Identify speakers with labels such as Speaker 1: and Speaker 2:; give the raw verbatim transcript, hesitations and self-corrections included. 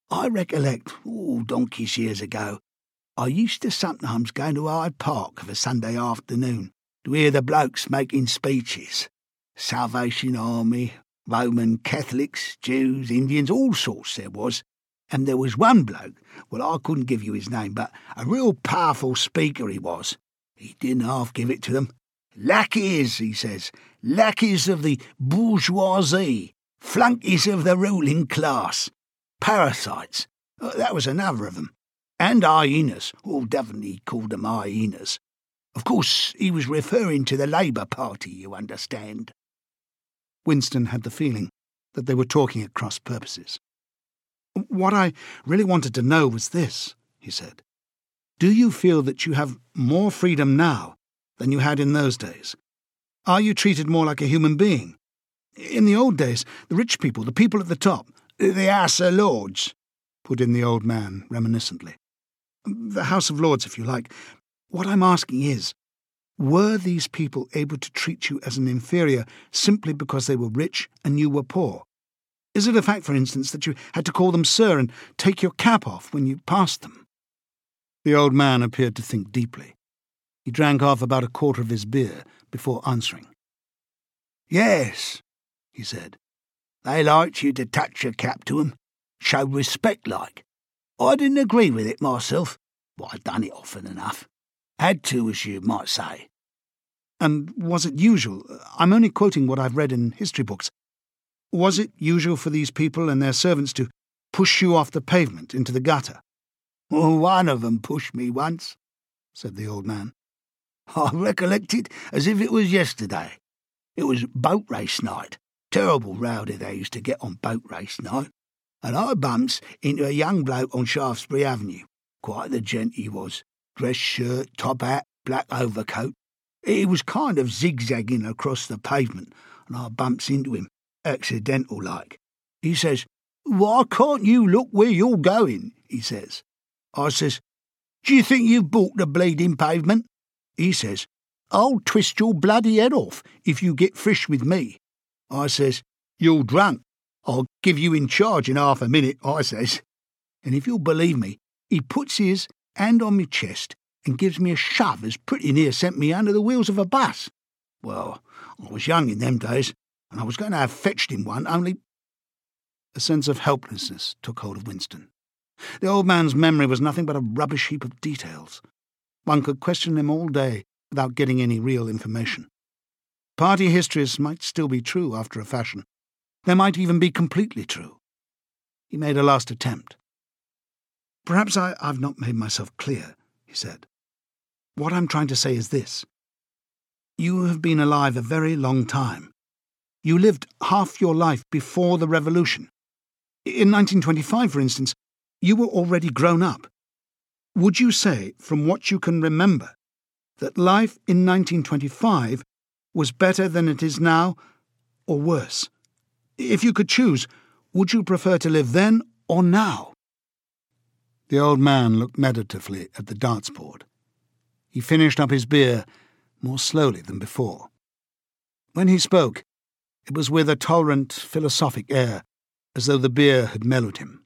Speaker 1: I recollect, oh, donkeys years ago, I used to sometimes go to Hyde Park of a Sunday afternoon to hear the blokes making speeches. Salvation Army, Roman Catholics, Jews, Indians, all sorts there was. And there was one bloke, well, I couldn't give you his name, but a real powerful speaker he was. He didn't half give it to them. Lackeys, he says, lackeys of the bourgeoisie, flunkies of the ruling class, parasites, uh, that was another of them, and hyenas, oh, definitely he called them hyenas. Of course, he was referring to the Labour Party, you understand.
Speaker 2: Winston had the feeling that they were talking at cross purposes. "What I really wanted to know was this," he said. "Do you feel that you have more freedom now than you had in those days? Are you treated more like a human being? In the old days, the rich people, the people at the top—"
Speaker 1: "The House of Lords,"
Speaker 2: put in the old man reminiscently. "The House of Lords, if you like. What I'm asking is, were these people able to treat you as an inferior simply because they were rich and you were poor? Is it a fact, for instance, that you had to call them sir and take your cap off when you passed them?" The old man appeared to think deeply. He drank off about a quarter of his beer before answering.
Speaker 1: "Yes," he said. "They liked you to touch your cap to 'em, show respect like. I didn't agree with it myself, but I'd done it often enough. Had to, as you might say."
Speaker 2: "And was it usual? I'm only quoting what I've read in history books. Was it usual for these people and their servants to push you off the pavement into the gutter?"
Speaker 1: "Oh, one of 'em pushed me once," said the old man. "I recollect it as if it was yesterday. It was boat race night. Terrible rowdy they used to get on boat race night. And I bumps into a young bloke on Shaftesbury Avenue. Quite the gent he was. Dress shirt, top hat, black overcoat. He was kind of zigzagging across the pavement, and I bumps into him, accidental like. He says, 'Why can't you look where you're going?' he says. I says, 'Do you think you've bought the bleeding pavement?' He says, 'I'll twist your bloody head off if you get frish with me.' I says, 'You're drunk. I'll give you in charge in half a minute,' I says. And if you'll believe me, he puts his hand on me chest and gives me a shove as pretty near sent me under the wheels of a bus. Well, I was young in them days, and I was going to have fetched him one, only—"
Speaker 2: A sense of helplessness took hold of Winston. The old man's memory was nothing but a rubbish heap of details. One could question him all day without getting any real information. Party histories might still be true after a fashion. They might even be completely true. He made a last attempt. "Perhaps I, I've not made myself clear," he said. "What I'm trying to say is this. You have been alive a very long time. You lived half your life before the revolution. In nineteen twenty-five, for instance, you were already grown up. Would you say, from what you can remember, that life in nineteen twenty-five was better than it is now, or worse? If you could choose, would you prefer to live then or now?" The old man looked meditatively at the darts board. He finished up his beer more slowly than before. When he spoke, it was with a tolerant, philosophic air, as though the beer had mellowed him.